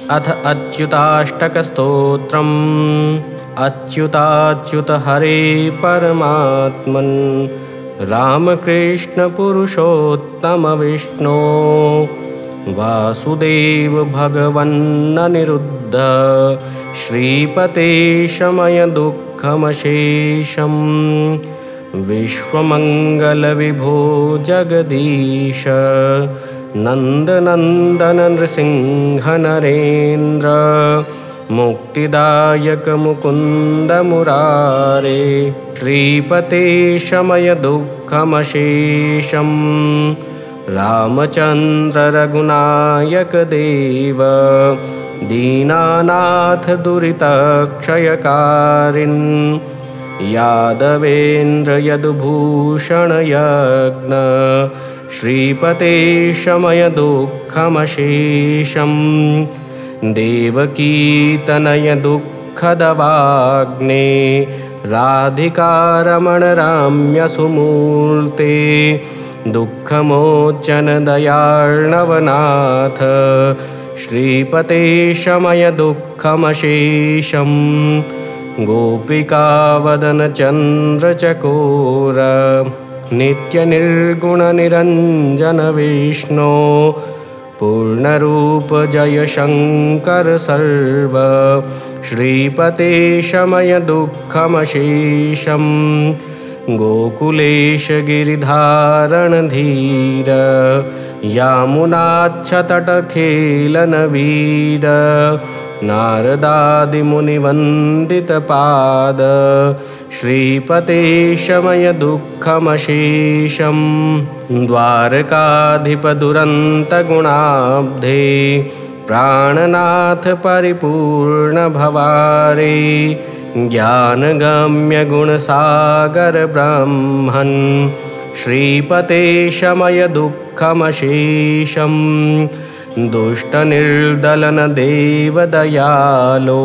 अथ अच्युताष्टकस्तोत्रम्। अच्युताच्युत हरे परमात्मन् रामकृष्णपुरुषोत्तम विष्णो वासुदेव भगवन्ननिरुद्ध श्रीपते शमय दुःखमशेषम् विश्वमङ्गलविभो जगदीश नन्दनन्दन नृसिंह नरेन्द्र मुक्तिदायक मुकुन्द मुरारे श्रीपते शमय दुःखमशेषम् रामचन्द्र रघुनायक देव दीनानाथ दुरितक्षयकारिन् यादवेन्द्र यदुभूषण यज्ञ श्रीपते शमय दुःखमशेषम् देवकीतनय दुःखदवाग्ने राधिका रमण राम्य सुमूर्ते दुःखमोचन दयार्णवनाथ श्रीपते शमय दुःखमशेषम् गोपिकावदन चन्द्रचकोर नित्यनिर्गुण निरञ्जन विष्णो पूर्णरूप जय शङ्कर सर्व श्रीपते शमय दुःखमशेषम् गोकुलेश गिरिधारण धीर यामुनाच्छतटखेलन वीर नारदादिमुनिवन्दितपाद श्रीपते शमय दुःखमशेषम् द्वारकाधिपदुरन्तगुणाब्धे प्राणनाथ परिपूर्ण भवारे ज्ञानगम्य गुणसागर ब्रह्मन् श्रीपते शमय दुःखमशेषम् दुष्टनिर्दलन देवदयालो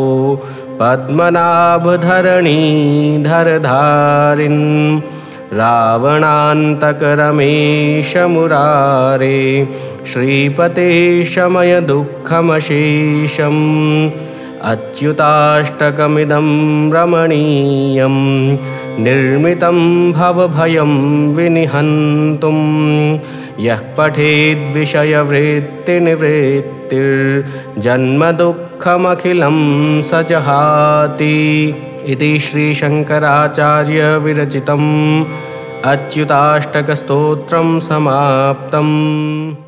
पद्मनाभधरणीधरधारिन् रावणान्तक रमेश मुरारे श्रीपते शमय दुःखमशेषम् अच्युताष्टकमिदं रमणीयं निर्मितं भवभयं विनिहन्तुं यः पठेद्विषयवृत्तिनिवृत्तिर्जन्मदुःखमखिलं स जहाति इति श्रीशङ्कराचार्य विरचितम् अच्युताष्टकस्तोत्रं समाप्तम्।